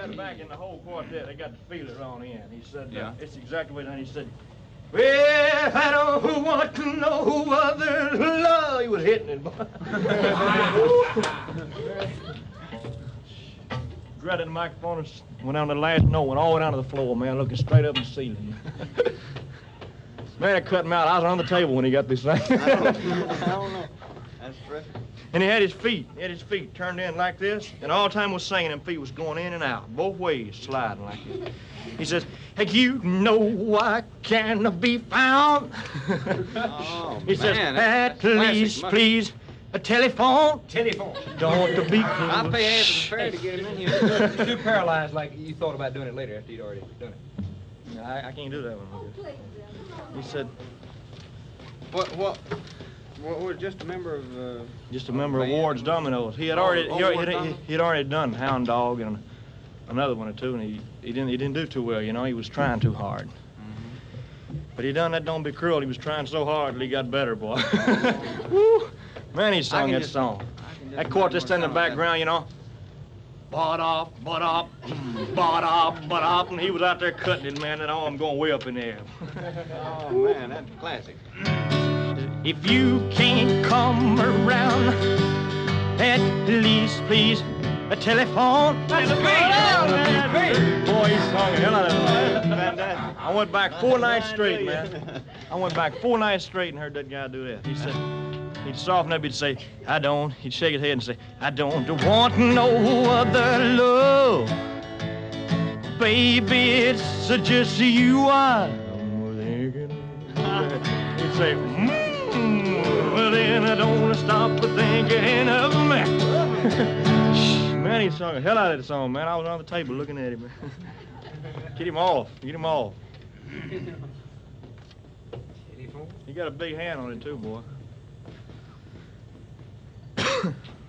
got back in the whole quartet. They got to feel it on in. He said, Yeah. it's exactly what he said. Well, I don't want to know other love. He was hitting it. Dreaded the microphone and went on the last note, went all the way down to the floor, man, looking straight up in the ceiling. Man, I cut him out. I was on the table when he got this thing. I don't know. That's terrific. And he had his feet turned in like this, and all the time he was singing, them feet was going in and out, both ways, sliding like this. He says, hey, you know I can be found. Oh, He says, man, at that's classic. least, please, a telephone. Telephone. Don't to be close. I'll pay half the fare to get him in here. Too paralyzed like you thought about doing it later after you'd already done it. I can't do that one. He said, What was just a member of... just a member of band? Ward's Dominoes. He had already he had already done Hound Dog and another one or two, and he didn't do too well. You know, he was trying too hard. But he done that Don't Be Cruel. He was trying so hard till he got better, boy. Woo! Man, he sung that song. That quartet in the background, you know. Ba-da, ba-da, ba-da, ba-da, and he was out there cutting it, man, and I'm going way up in there. Oh, man, that's classic. If you can't come around, at least please a telephone. That's great. Boy, he sung the hell out of it. I went back 4 nights straight, man. I went back 4 nights straight and heard that guy do that. He said, he'd soften up, he'd say, I don't. He'd shake his head and say, I don't want no other love. Baby, it's just you I'm thinking. He'd say, well, then I don't want to stop thinking of me. Man, he sung the hell out of that song, man. I was on the table looking at him, man. Get him off. Get him off. He got a big hand on it, too, boy.